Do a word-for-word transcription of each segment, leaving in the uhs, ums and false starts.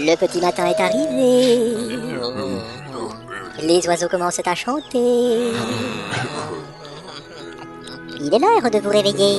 Le petit matin est arrivé. Les oiseaux commencent à chanter. Il est l'heure de vous réveiller.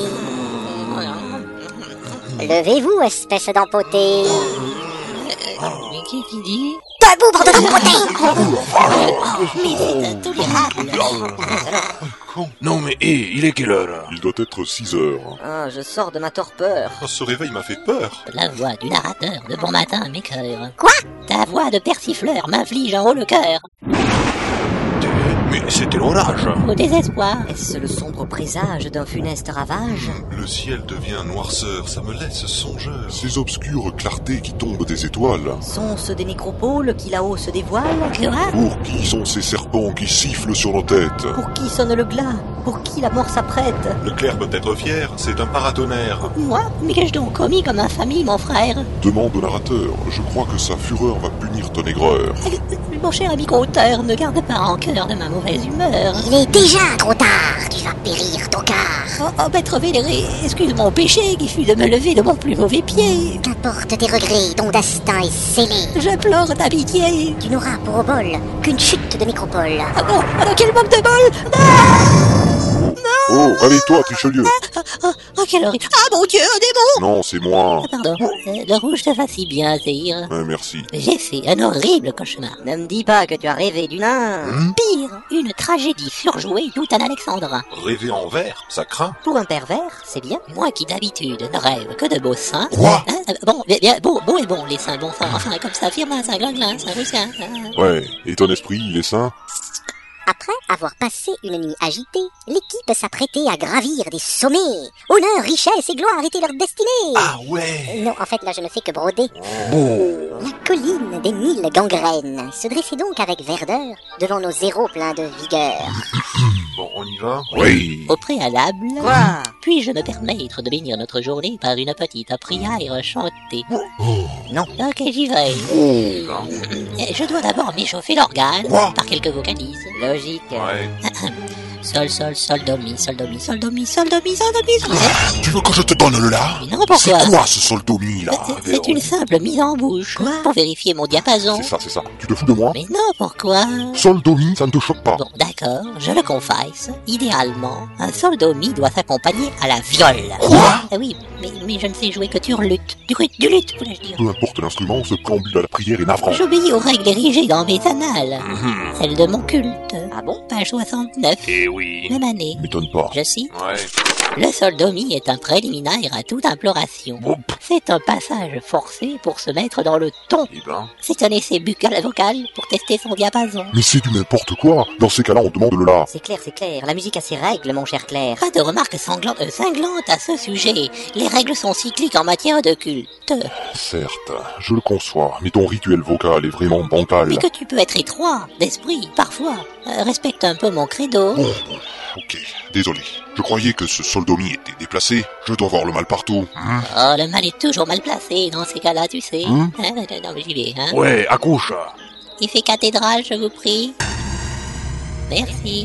Levez-vous, espèce d'empoté. Mais qui qui dit? Debout, bande d'empotés! Mais c'est intolérable. Non mais hé, il est quelle heure? Il doit être six heures. Ah, je sors de ma torpeur. Oh, ce réveil m'a fait peur. La voix du narrateur de Bon Matin m'écœure. Quoi? Ta voix de persifleur m'inflige un haut le cœur. Mais c'était l'orage. Au désespoir. Est-ce le sombre présage d'un funeste ravage? Le ciel devient noirceur, ça me laisse songeur. Ces obscures clartés qui tombent des étoiles. Sont-ce des nécropoles qui là-haut se dévoilent? Quoi? Pour qui sont ces serpents qui sifflent sur nos têtes? Pour qui sonne le glas? Pour qui la mort s'apprête? Le clerc peut être fier, c'est un paratonnerre. Moi? Mais qu'ai-je donc commis comme infamie, mon frère? Demande au narrateur, je crois que sa fureur va punir ton aigreur. Mon cher ami conteur, ne garde pas rancœur de ma mauvaise humeur. Il est déjà trop tard. Tu vas périr, tocard. Oh, oh maître vénéré, excuse mon péché qui fut de me lever de mon plus mauvais pied. Qu'importe tes regrets, ton destin est scellé. J'implore ta pitié. Tu n'auras pour obol qu'une chute de nécropole. Ah bon, alors quel manque de bol. Non. Oh, réveille-toi, Trichelieu. Ah, ah, ah, quelle horreur. Ah mon Dieu, un démon. Non, c'est moi. Ah, pardon, euh, le rouge te va si bien, Zéhir. Ah, merci. J'ai fait un horrible cauchemar. Ne me dis pas que tu as rêvé du nain. Pire, une tragédie surjouée tout un alexandrin. Rêver en vert, ça craint. Pour un pervers, c'est bien. Moi qui d'habitude ne rêve que de beaux seins. Quoi? Hein, euh, Bon, bien, bien, beau, beau et bon, les seins, bon sang, enfin, comme ça, firmin, ça glin, ça russin. Ouais, et ton esprit, il est sain? Après avoir passé une nuit agitée, l'équipe s'apprêtait à gravir des sommets. Honneur, richesse et gloire étaient leur destinée. Ah ouais. Non, en fait, là, je ne fais que broder. Bon. La colline des mille gangrènes se dressait donc avec verdeur devant nos zéros pleins de vigueur. Bon, on y va? Oui. Au préalable, Quoi? puis-je me permettre de bénir notre journée par une petite prière chantée? Non. Ok, j'y vais. Oh. Je dois d'abord m'échauffer l'organe Quoi? par quelques vocalises. Logique. Ouais. Sol, sol, sol, do, mi, sol, do, mi, sol, do, mi, sol, do, mi, sol, do, mi, sol. Tu veux que je te donne le la? Mais non, pourquoi? C'est quoi ce soldomi là? C'est- C'est une simple mise en bouche pour vérifier mon diapason. C'est ça, c'est ça. Tu te fous de moi? Mais non, pourquoi? Soldomi, ça ne te choque pas. Bon, d'accord, je le confesse. Idéalement, un sol do mi doit s'accompagner à la viole. Quoi? Ah oui, mais, mais je ne sais jouer que du luth. Du luth, du luth, voulais-je dire. Peu importe l'instrument, ce préambule à la prière est navrant. J'obéis aux règles érigées dans mes annales. Mhm. Celles de mon culte. Ah bon? Page soixante-neuf. Eh oui. Même année. M'étonne pas. Je cite. Ouais. Le sol do mi est un préliminaire à toute imploration. Bon. C'est un passage forcé pour se mettre dans le ton. Eh ben. C'est un essai buccal vocal pour tester son diapason. Mais c'est du n'importe quoi. Dans ces cas-là, on demande le la. C'est clair, c'est clair. La musique a ses règles, mon cher Claire. Pas de remarques sanglantes, euh, cinglantes à ce sujet. Les règles sont cycliques en matière de culte. Certes, je le conçois, mais ton rituel vocal est vraiment bancal. Mais que tu peux être étroit d'esprit, parfois. Euh, respecte un peu mon credo. Bon, bon, ok, désolé. Je croyais que ce soldomi était déplacé. Je dois voir le mal partout. Oh, le mal est toujours mal placé dans ces cas-là, tu sais. Hum. Hein, non, non, mais j'y vais, hein. Ouais, accouche. Il fait cathédrale, je vous prie. Merci.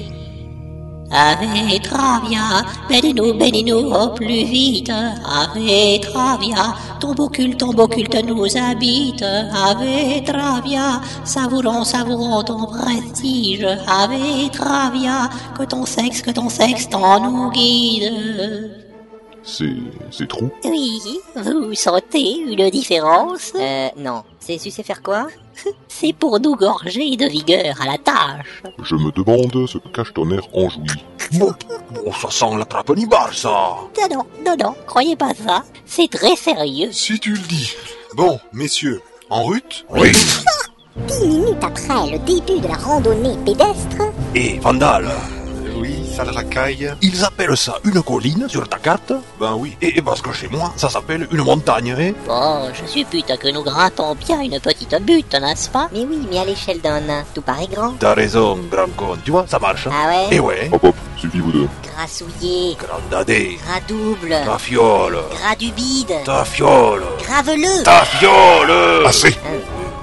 Ave Travia, bénis-nous, bénis-nous au plus vite. Ave Travia, ton beau culte, ton beau culte nous habite. Ave Travia, savourons, savourons ton prestige. Ave Travia, que ton sexe, que ton sexe t'en nous guide. C'est... c'est trop. Oui, vous sentez une différence? Euh, non. C'est su faire quoi? C'est pour nous gorger de vigueur à la tâche. Je me demande ce que cache ton air enjoui. Bon, bon, ça sent la trappe-nibale, ça. Non, non, non, non, croyez pas ça. C'est très sérieux. Si tu le dis. Bon, messieurs, en route? Oui. Dix minutes après le début de la randonnée pédestre, Et Vandal, Oui, ça le racaille. ils appellent ça une colline sur ta carte? Ben oui. Et parce que chez moi, ça s'appelle une montagne, hein? Bon, je suppute que nous grattons bien une petite butte, n'est-ce pas? Mais oui, mais à l'échelle d'un nain, tout paraît grand. T'as raison, grand con. Tu vois, ça marche. Ah ouais? Et ouais. Hop hop, suffit vous deux. grassouillé, Grandadé. gras double, Ta fiole. gras du bide, Ta fiole. graveleux. Ta fiole. Assez.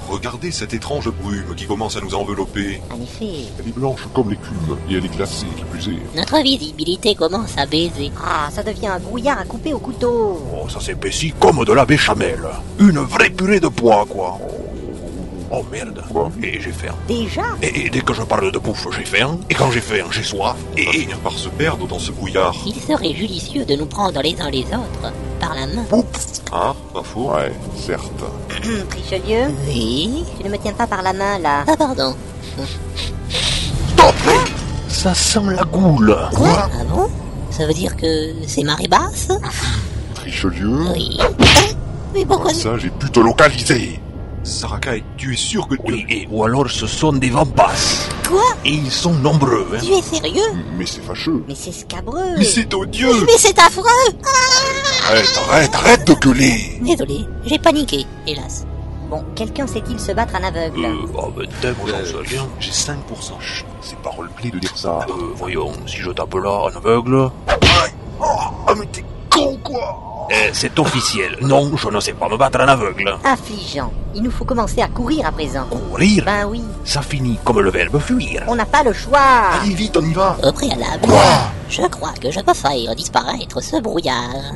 Regardez cette étrange brume qui commence à nous envelopper. En effet. Elle est blanche comme l'écume, et elle est glacée, qui plus est. Notre visibilité commence à baiser. Ah, ça devient un brouillard à couper au couteau. Oh, ça s'épaissit comme de la béchamel. Une vraie purée de pois, quoi. Oh merde. Quoi? Et j'ai faim. Déjà? Et, et dès que je parle de bouffe, j'ai faim. Et quand j'ai faim, j'ai soif. On va Et... finir par se perdre dans ce brouillard. Il serait judicieux de nous prendre les uns les autres par la main. Ah, pas faux. Ouais, certes. Richelieu, Oui. tu ne me tiens pas par la main, là. Ah pardon. Stop! Ça sent la goule. Quoi? Ah bon? Ça veut dire que c'est marée basse? Richelieu? Oui. Mais pourquoi? Ça, j'ai pu te localiser. Sarakaï, tu es sûr que tu... Oui, et, ou alors ce sont des vampasses. Quoi? Et ils sont nombreux, hein. Tu es sérieux? Mais c'est fâcheux. Mais c'est scabreux. Mais c'est odieux. Mais c'est affreux! Arrête, arrête, arrête de gueuler. Désolé, j'ai paniqué, hélas. Bon, quelqu'un sait-il se battre en aveugle? Euh, oh ben t'es, moi j'en sais rien. J'ai cinq pour cent. Chut, c'est pas roleplay de dire ça. Euh, voyons, si je tape là, en aveugle... Aïe. Oh, ah, mais t'es con, quoi. Eh, c'est officiel. Non, je ne sais pas me battre en aveugle. Affligeant. Il nous faut commencer à courir à présent. Courir? Ben oui, Ça finit comme le verbe fuir. on n'a pas le choix. Allez, vite, on y va. Au préalable, Quoi? je crois que je peux faire disparaître ce brouillard.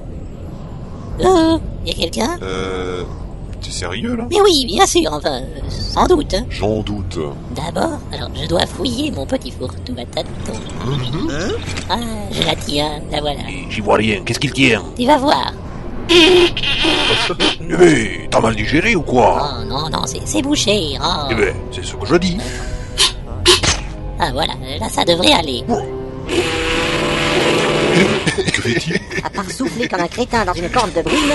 Euh, y a quelqu'un? Euh... T'es sérieux, là? Mais oui, bien sûr, enfin, euh, sans doute. hein. J'en doute. D'abord, alors je dois fouiller mon petit fourre-tout à tâtons. Ah, je la tiens, la voilà. Et j'y vois rien. Qu'est-ce qu'il tient? Tu vas voir. Eh ben, t'as mal digéré ou quoi? Oh non, non, c'est c'est bouché. Oh. Eh ben, c'est ce que je dis. Ah voilà, là ça devrait aller. Que fait-il? À part souffler comme un crétin dans une corne de brume,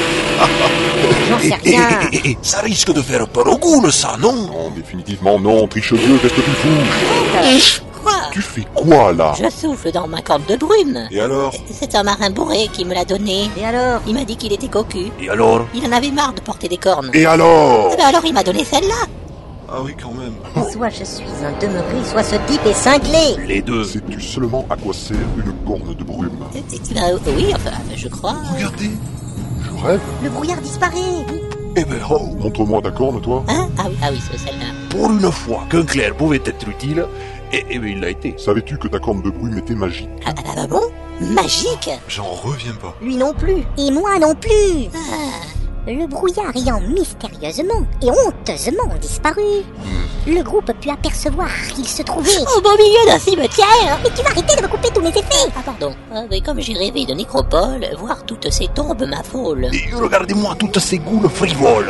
j'en sais Eh, rien. eh, eh, eh, ça risque de faire peur aux goules, ça, non? Non, définitivement non. Richelieu, qu'est-ce que tu fous? Quoi? Tu fais quoi, là? Je souffle dans ma corde de brume. Et alors? C'est un marin bourré qui me l'a donné. Et alors? Il m'a dit qu'il était cocu. Et alors? Il en avait marre de porter des cornes. Et alors? Eh ben alors il m'a donné celle-là. Ah oui, quand même. Soit je suis un demeuré, soit ce type est cinglé. Les deux. Sais-tu seulement à quoi sert une corne de brume? Eh ben, oui, enfin, je crois. Regardez. Je rêve. Le brouillard disparaît. Eh ben, oh, Montre-moi ta corne, toi. Hein? Ah oui, ah oui, c'est celle-là. pour une fois qu'un clair pouvait être utile, et, et ben, il l'a été. Savais-tu que ta corne de brume était magique? Ah, ah, ah bon? Magique? J'en reviens pas. Lui non plus. Et moi non plus. Ah, Le brouillard ayant mystérieusement et honteusement disparu, le groupe put apercevoir qu'il se trouvait... au beau milieu d'un cimetière. Mais tu vas arrêter de me couper tous mes effets. Ah pardon, ah, mais comme j'ai rêvé de nécropole, voir toutes ces tombes m'affole. Et regardez-moi toutes ces goules frivoles.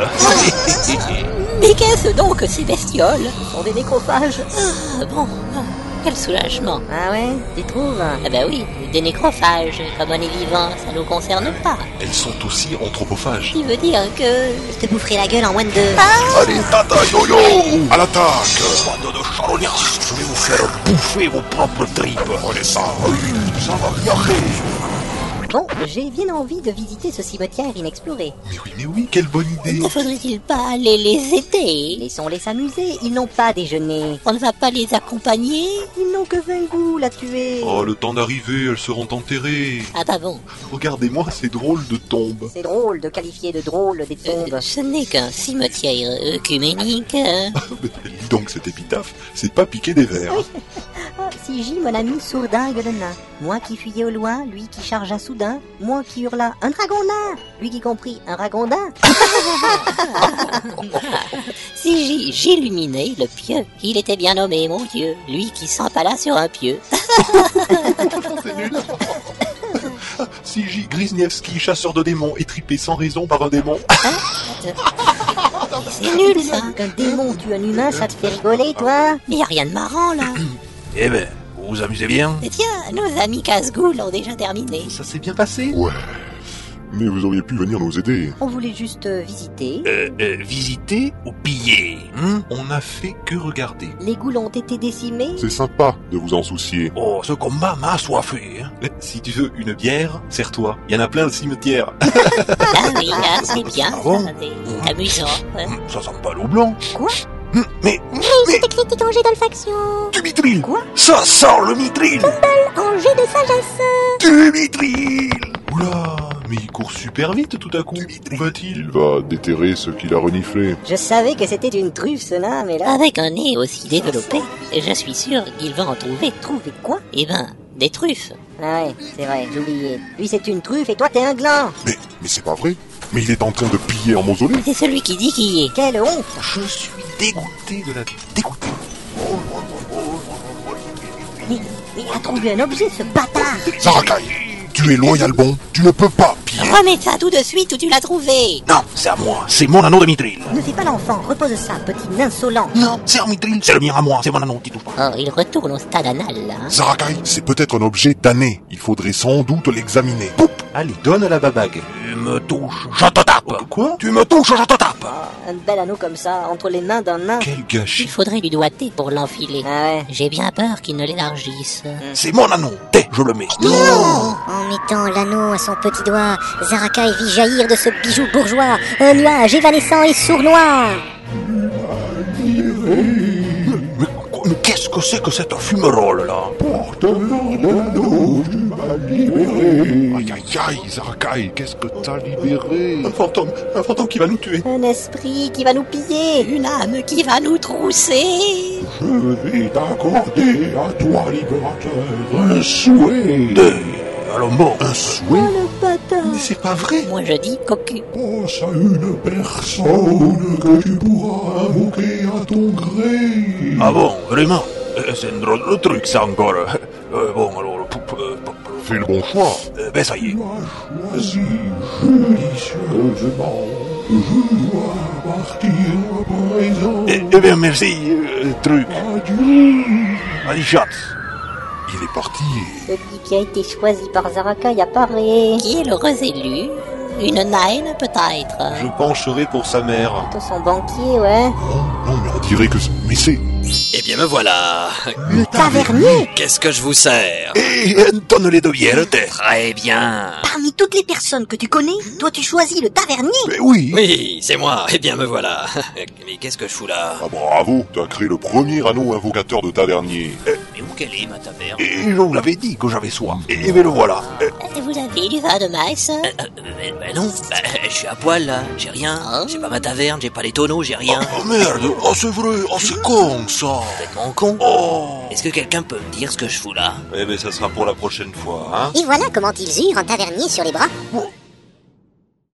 Mais qu'est-ce donc ces bestioles? Ce sont des nécrophages. Ah bon, ah, quel soulagement. Ah ouais, tu trouves? Ah bah oui, des nécrophages, comme on est vivant, ça nous concerne pas. Elles sont aussi anthropophages. Ce qui veut dire que... Je te boufferai la gueule en moins de deux. Allez, tata yo-yo! À l'attaque! Bande de charognas, je vais vous faire bouffer vos propres tripes. Prenez ça! Ça va viager. Bon, j'ai bien envie de visiter ce cimetière inexploré. Mais oui, mais oui, quelle bonne idée! Ne faudrait-il pas aller les aider? Laissons-les s'amuser, ils n'ont pas déjeuné. On ne va pas les accompagner? Ils n'ont que vingt goules à tuer. Oh, le temps d'arriver, elles seront enterrées. Ah bah bon, Regardez-moi ces drôles de tombes. C'est drôle de qualifier de drôle des tombes. euh, ce n'est qu'un cimetière œcuménique. Dis donc, cette épitaphe, c'est pas piquer des vers. Ah, si J, mon ami sourdingue le nain. Moi qui fuyais au loin, lui qui chargea soudain. Moi qui hurla un dragon nain. Lui qui comprit un ragondin. Si j'y- j'illuminais le pieu, il était bien nommé, mon Dieu, lui qui s'empala sur un pieu. C'est nul. Si J. Grisniewski, chasseur de démons, étripé sans raison par un démon. C'est nul ça. Qu'un démon tue un humain, ça te fait rigoler, toi? Il y a rien de marrant là. Eh ben, vous vous amusez bien? Et tiens, nos amis casse-goules ont déjà terminé. Ça s'est bien passé? Ouais. Mais vous auriez pu venir nous aider. On voulait juste euh, visiter. Euh, euh, visiter ou piller, hein? On n'a fait que regarder. Les goules ont été décimés. C'est sympa de vous en soucier. Oh, ce combat m'a assoiffé, hein? Si tu veux une bière, serre-toi. Il y en a plein le cimetière. Ah oui, ah, c'est bien, Ah bon ça, c'est amusant. hein. Hum, Ça sent pas l'eau blanc. Quoi? Hum, Mais, Oui, c'était critique en jet d'olfaction. du mithril! Quoi? Ça sent le mithril! En jet de sagesse. Du mithril! Oula, Mais il court super vite tout à coup. Où va-t-il? Il va déterrer ce qu'il a reniflé. Je savais que c'était une truffe, ce nain, mais là... Avec un nez aussi développé, je suis sûr qu'il va en trouver. Trouver quoi? Eh ben, des truffes. Ah ouais, c'est vrai, j'ai oublié. Lui, c'est une truffe et toi, t'es un gland. Mais, mais c'est pas vrai. Mais il est en train de piller un mausolée. C'est celui qui dit qui est. Quelle honte! Je suis dégoûté de la vie. Dégoûté. Mais, mais il a trouvé un objet, ce bâtard! Zarakai, tu es loyal bon. Tu ne peux pas piller. Remets ça tout de suite où tu l'as trouvé. Non, c'est à moi. C'est mon anneau de Mithril. Ne fais pas l'enfant, repose ça, petit insolent. Non, c'est un Mithril. C'est le mien à moi. C'est mon anneau, t'y touches pas. Oh, il retourne au stade anal, là. hein. Zarakai, c'est peut-être un objet damné. Il faudrait sans doute l'examiner. Poup. Allez, donne la babague. Tu me touches, je te tape. Quoi? Tu me touches, je te tape. Un bel anneau comme ça, entre les mains d'un nain. Quel Il gâchis. faudrait lui doigter pour l'enfiler. Ah ouais. J'ai bien peur qu'il ne l'élargisse. C'est mon anneau. T'es, je le mets. En mettant l'anneau à son petit doigt, Zarakai vit jaillir de ce bijou bourgeois un nuage évanescent et sournois. Mais, quoi- mais qu'est-ce que c'est que cette fumerole là? Aïe aïe aïe, Zarakai, qu'est-ce que t'as libéré? Un fantôme. Un fantôme qui va nous tuer. Un esprit qui va nous piller. Une âme qui va nous trousser. Je vais t'accorder à toi, libérateur, un souhait. Deux. Alors bon, un souhait? Le bâtard. Mais c'est pas vrai. Moi je dis cocu. Pense à une personne que tu pourras invoquer à ton gré. Ah bon, vraiment? Euh, C'est un drôle de truc ça encore. Euh, bon, alors... pou- pou- euh, pou- Fais le bon choix. Euh, ben ça y est. Tu as choisi judicieusement. Je dois partir à présent. Eh, eh bien merci, euh, truc. Adieu. Allez, chat. Il est parti. Celui qui a été choisi par Zarakai apparaît. Qui est l'heureux élu? Une naine peut-être. Je pencherai pour sa mère. Plutôt son banquier, ouais. Non, non, mais on dirait que... c'est- Mais c'est... Eh bien me voilà. Le tavernier. Qu'est-ce que je vous sers? Eh, donne-les de bière, t'es. Très bien. Parmi toutes les personnes que tu connais, toi tu choisis le tavernier. Mais oui. Oui, c'est moi. Eh bien me voilà. Mais qu'est-ce que je fous là? Ah bravo, t'as créé le premier anneau invocateur de tavernier. Mais où qu'elle est ma taverne? Et je vous l'avais dit que j'avais soif. Et mais le voilà. Euh, Vous avez du vin de maïs? Euh, euh, ben, ben non, ben, je suis à poil là, j'ai rien, j'ai pas ma taverne, j'ai pas les tonneaux, j'ai rien. Oh merde, oh c'est vrai, oh c'est con ça. Complètement con. Oh. Est-ce que quelqu'un peut me dire ce que je fous là? Eh ben ça sera pour la prochaine fois, hein. Et voilà comment ils eurent un tavernier sur les bras.